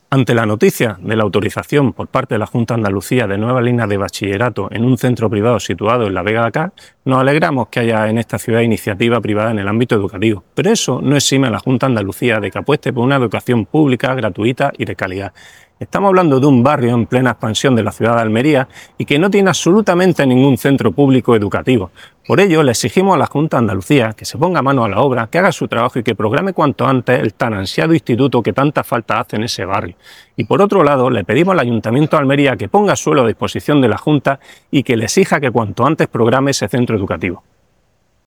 Ante la noticia de la autorización por parte de la Junta de Andalucía de nuevas líneas de bachillerato en un centro privado situado en la Vega de Acá, nos alegramos que haya en esta ciudad iniciativa privada en el ámbito educativo, pero eso no exime a la Junta de Andalucía de que apueste por una educación pública, gratuita y de calidad. Estamos hablando de un barrio en plena expansión de la ciudad de Almería y que no tiene absolutamente ningún centro público educativo. Por ello, le exigimos a la Junta de Andalucía que se ponga mano a la obra, que haga su trabajo y que programe cuanto antes el tan ansiado instituto que tanta falta hace en ese barrio. Y por otro lado, le pedimos al Ayuntamiento de Almería que ponga suelo a disposición de la Junta y que le exija que cuanto antes programe ese centro educativo.